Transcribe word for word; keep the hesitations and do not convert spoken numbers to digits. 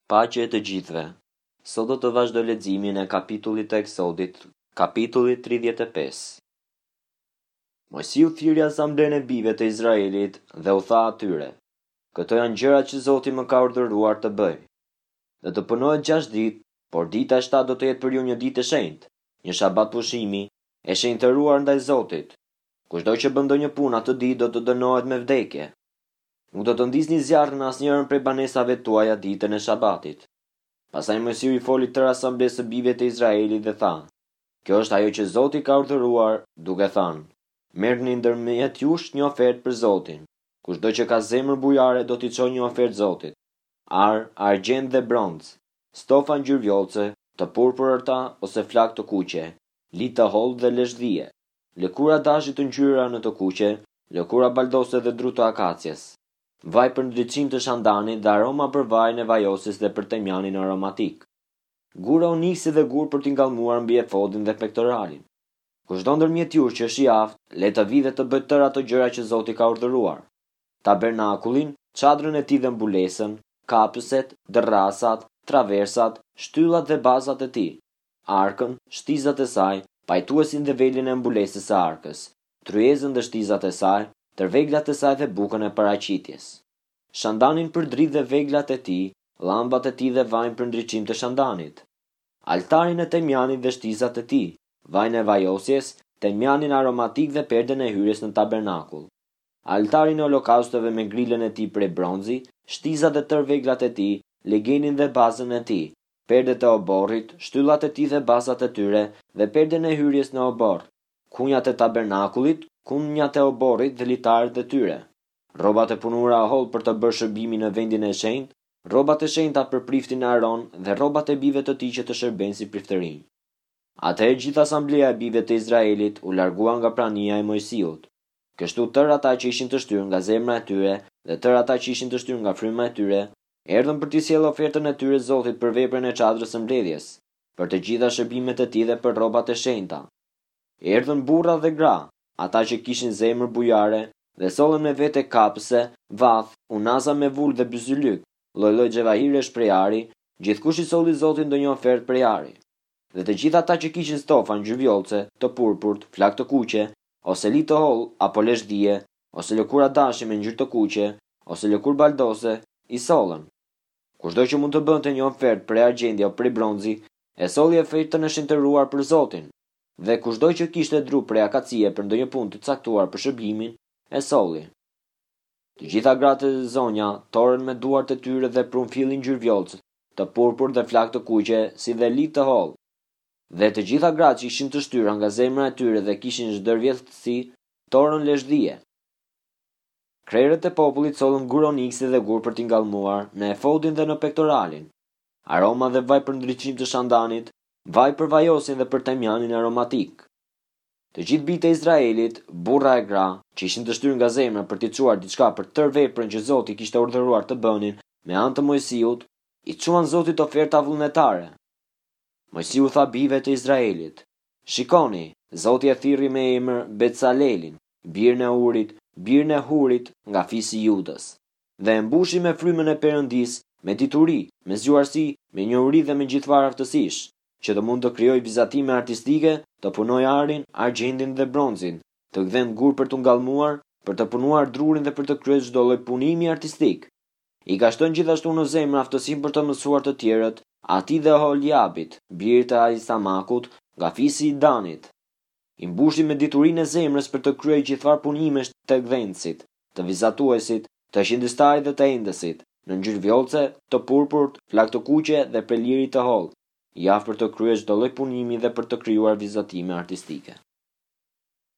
Paqe të gjithëve. Sot do të vazhdo leximin e kapitullit të Eksodit, kapitulli tridhjetë e pesë. Mojsiu thiri asamblen e bijve të Izraelit dhe u tha atyre: Këto janë gjërat që Zoti më ka urdhëruar të bëj. Dhe të punohet gjashtë ditë, por dita e shtatë do të jetë për ju një ditë e shenjtë, një shabat pushimi, e shenjtëruar ndaj Zotit. Kushdo që bën ndonjë punë atë ditë do të dënohet me vdekje. Nuk do të ndisni zjarr në asnjërin prej banesave tuaja ditën e shabatit. Pastaj Mojsiu i foli tërë asamblesë së bijve të Izraelit dhe tha: Kjo është ajo që Zoti ka urdhëruar, duke thënë: Merrni ndërmjet jush një ofertë për Zotin. Kushdo që ka zemër bujare do t'i çojë një ofertë Zotit: ar, argjend dhe bronz, stofa ngjyrvjollce, të purpurta ose flak të kuqe, lit të hollë dhe leshdhie, lëkura dashi të ngjyra në të kuqe, lëkura baldose dhe dru të akacjes, vaj për ndriçim të shandanit dhe aroma për vajin e vajosis dhe për temjanin aromatik, gura oniksi dhe gur për t'i ngallmuar mbi efodin dhe pektoralin. Kushdo ndërmjet jush që është i aftë, le të vijë dhe të bëjë tërë ato gjëra që Zoti ka urdhëruar: tabernakullin, çadrën e tij dhe mbulesën, kapëset, dërrasat, traversat, shtyllat dhe bazat e tij, arkën, shtizat e saj, pajtuesin dhe velin e mbulesës së arkës, tryezën dhe shtizat e saj, tërveglat e saj dhe bukën e paraqitjes, shandanin për dritë dhe veglat e tij, llambat e tij dhe vajin për ndriçim të shandanit, altarin e temjanit dhe shtizat e tij, vajin e vajosjes, temjanin aromatik dhe perden e hyrjes në tabernakull, altarin e holokausteve me grilën e tij prej bronzi, shtizat dhe tërë veglat e tij, legenin dhe bazën e tij, perdet e oborrit, shtyllat e tij dhe bazat e tyre dhe perden e hyrjes në obor, kunjat e tabernakullit, kunjat e oborrit dhe litarët e tyre, rrobat e punuara holl për të bërë shërbimin në vendin e shenjtë, rrobat e shenjta për priftin e Aron dhe rrobat e bijve të tij që të shërbejnë si priftërinj. Atëherë gjithë asambleja e bijve të Izraelit u largua nga prania e Mojsiut. Kështu tërë ata që ishin të shtyrë nga zemra e tyre dhe tërë ata që ishin të shtyrë nga fryma e tyre, erdhën për t'i sjellë ofertën e tyre Zotit për veprën e çadrës së mbledhjes, për të gjitha shërbimet e tij dhe për rrobat e shenjta. Erdhën burra dhe gra, ata që kishin zemër bujare, dhe sollën me vete kapëse, vath, unaza me vul dhe byzylyk, lloj-lloj xhevahiresh prej ari, gjithkush i solli Zotit ndonjë ofertë prej ari. Dhe të gjithë ata që kishin stofa ngjyrvjollce, të purpurt, flak të kuqe, ose lit të holl apo leshdhie, ose lëkura dashi me ngjyrë të kuqe, ose lëkurë baldose, i sollën. Kushdo që mund të bënte një ofertë prej argjendi apo prej bronzi, e solli ofertën e shenjtëruar për Zotin. Dhe kushdo që kishte dru prej akacie për ndonjë punë të caktuar për shërbimin, e solli. Të gjitha gratë e zonja torën me duart e tyre dhe prunfillin ngjyrvjollc, të purpur dhe flak të kuqe, si dhe lit të holl. Dhe të gjitha gratë që ishin të shtyra nga zemra e tyre dhe kishin zhdërvjetësi, torën leshdhie. Krerët e popullit sollën gur oniksi dhe gur për t'i ngallmuar në efodin dhe në pektoralin, aroma dhe vaj për ndriçim të shandanit, vaj për vajosin dhe për temjanin aromatik. Të gjithë bijtë e Izraelit, burra e gra, që ishin të shtyrë nga zemra për t'i çuar diçka për tërë veprën që Zoti kishte urdhëruar të bënin me anë të Mojsiut, i çuan Zotit oferta vullnetare. Mojsiu tha bijve të Izraelit: Shikoni, Zoti e thirrri me emër Betsalelin, birin e Urit, birin e Hurit nga fisi i Judës, dhe e mbushi me frymën e Perëndis, me dituri, me zgjuarsi, me njohuri dhe me gjithëfarë aftësish, që të mund të krijojë vizatime artistike, të punojë arin, argjendin dhe bronzin, të gdhen gur për t'u ngallmuar, për të punuar drurin dhe për të kryer çdo lloj punimi artistik. I ka shton gjithashtu në zemër aftësinë për të mësuar të tjerët, atij dhe Holiabit, birit të Aisamakut, nga fisi i Danit. I mbushi me diturinë e zemrës për të kryer gjithëfarë punimesh të gdhenësit, të vizatuesit, të qindëstarit dhe të endesit, në ngjyrvjollce, të purpurt, flak të kuqe dhe për lirit të holl, i aftë për të kryer çdo lloj punimi dhe për të krijuar vizatime artistike.